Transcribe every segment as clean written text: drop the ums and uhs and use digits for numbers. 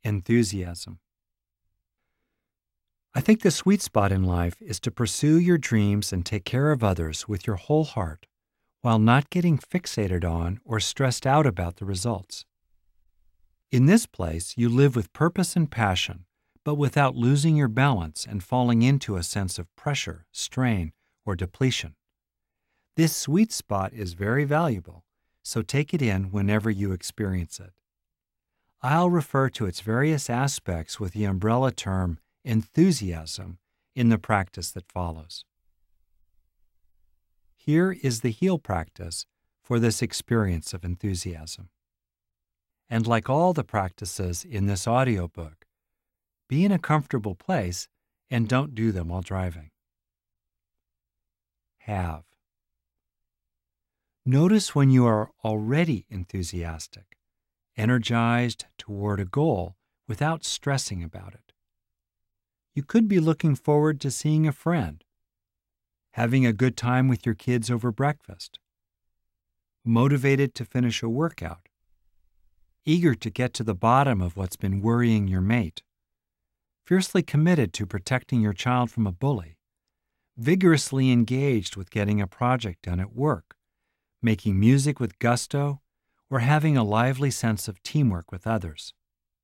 Enthusiasm. I think the sweet spot in life is to pursue your dreams and take care of others with your whole heart, while not getting fixated on or stressed out about the results. In this place, you live with purpose and passion, but without losing your balance and falling into a sense of pressure, strain, or depletion. This sweet spot is very valuable, so take it in whenever you experience it. I'll refer to its various aspects with the umbrella term enthusiasm in the practice that follows. Here is the heal practice for this experience of enthusiasm. And like all the practices in this audiobook, be in a comfortable place and don't do them while driving. Have. Notice when you are already enthusiastic, energized toward a goal without stressing about it. You could be looking forward to seeing a friend, having a good time with your kids over breakfast, motivated to finish a workout, eager to get to the bottom of what's been worrying your mate, fiercely committed to protecting your child from a bully, vigorously engaged with getting a project done at work, making music with gusto, or having a lively sense of teamwork with others.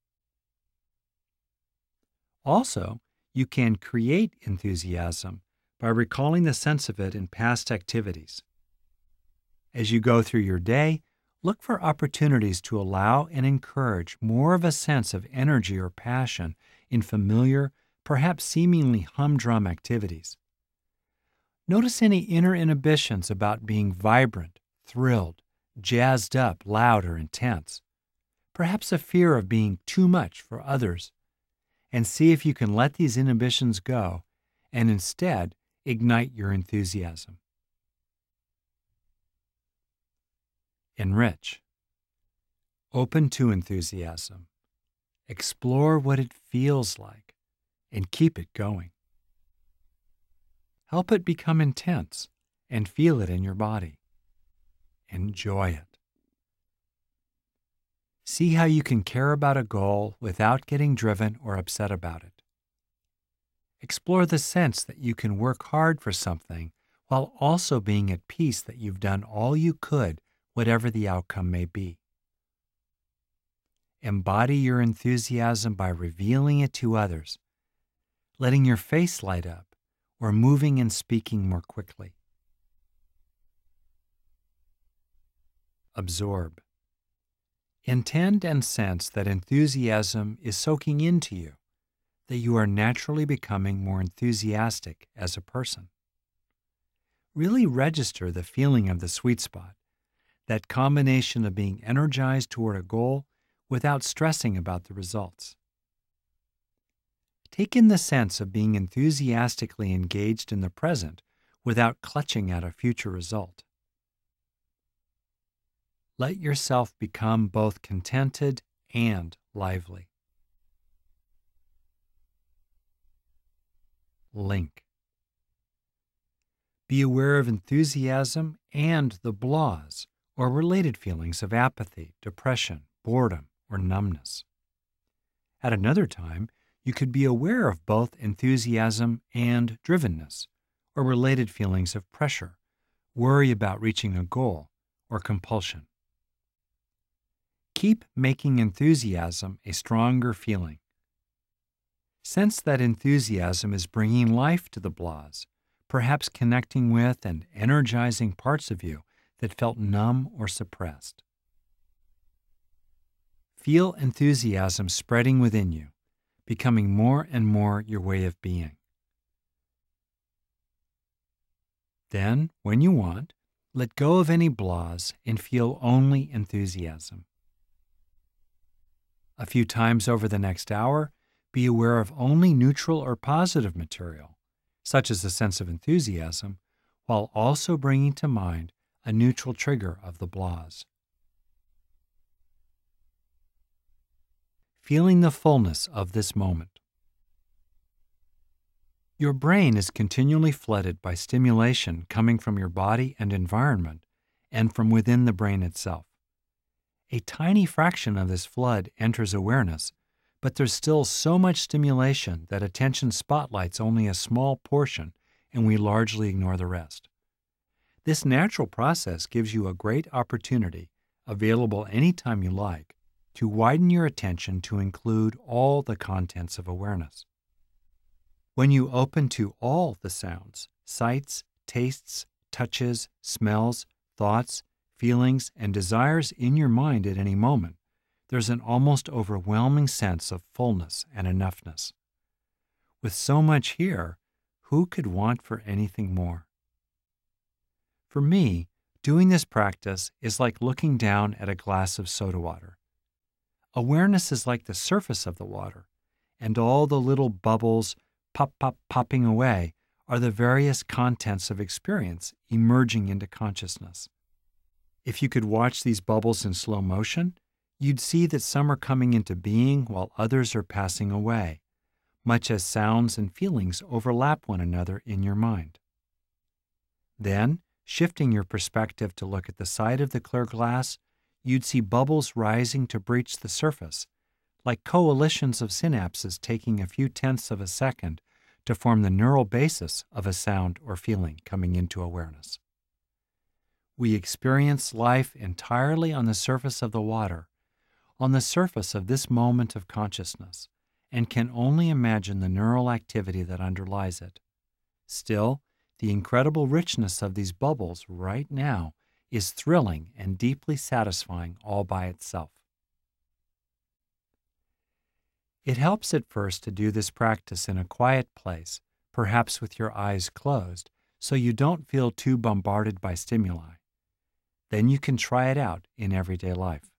Also, you can create enthusiasm by recalling the sense of it in past activities. As you go through your day, look for opportunities to allow and encourage more of a sense of energy or passion in familiar, perhaps seemingly humdrum activities. Notice any inner inhibitions about being vibrant, thrilled, jazzed up, loud, or intense. Perhaps a fear of being too much for others. And see if you can let these inhibitions go and instead ignite your enthusiasm. Enrich. Open to enthusiasm. Explore what it feels like and keep it going. Help it become intense and feel it in your body. Enjoy it. See how you can care about a goal without getting driven or upset about it. Explore the sense that you can work hard for something while also being at peace that you've done all you could, whatever the outcome may be. Embody your enthusiasm by revealing it to others, letting your face light up, or moving and speaking more quickly. Absorb. Intend and sense that enthusiasm is soaking into you, that you are naturally becoming more enthusiastic as a person. Really register the feeling of the sweet spot, that combination of being energized toward a goal without stressing about the results. Take in the sense of being enthusiastically engaged in the present without clutching at a future result. Let yourself become both contented and lively. Link. Be aware of enthusiasm and the blahs, or related feelings of apathy, depression, boredom, or numbness. At another time, you could be aware of both enthusiasm and drivenness, or related feelings of pressure, worry about reaching a goal, or compulsion. Keep making enthusiasm a stronger feeling. Sense that enthusiasm is bringing life to the blahs, perhaps connecting with and energizing parts of you that felt numb or suppressed. Feel enthusiasm spreading within you, becoming more and more your way of being. Then, when you want, let go of any blahs and feel only enthusiasm. A few times over the next hour, be aware of only neutral or positive material, such as a sense of enthusiasm, while also bringing to mind a neutral trigger of the blahs. Feeling the fullness of this moment. Your brain is continually flooded by stimulation coming from your body and environment and from within the brain itself. A tiny fraction of this flood enters awareness, but there's still so much stimulation that attention spotlights only a small portion and we largely ignore the rest. This natural process gives you a great opportunity, available anytime you like, to widen your attention to include all the contents of awareness. When you open to all the sounds, sights, tastes, touches, smells, thoughts, feelings, and desires in your mind at any moment, there's an almost overwhelming sense of fullness and enoughness. With so much here, who could want for anything more? For me, doing this practice is like looking down at a glass of soda water. Awareness is like the surface of the water, and all the little bubbles popping away are the various contents of experience emerging into consciousness. If you could watch these bubbles in slow motion, you'd see that some are coming into being while others are passing away, much as sounds and feelings overlap one another in your mind. Then, shifting your perspective to look at the side of the clear glass, you'd see bubbles rising to breach the surface, like coalitions of synapses taking a few tenths of a second to form the neural basis of a sound or feeling coming into awareness. We experience life entirely on the surface of the water, on the surface of this moment of consciousness, and can only imagine the neural activity that underlies it. Still, the incredible richness of these bubbles right now is thrilling and deeply satisfying all by itself. It helps at first to do this practice in a quiet place, perhaps with your eyes closed, so you don't feel too bombarded by stimuli. Then you can try it out in everyday life.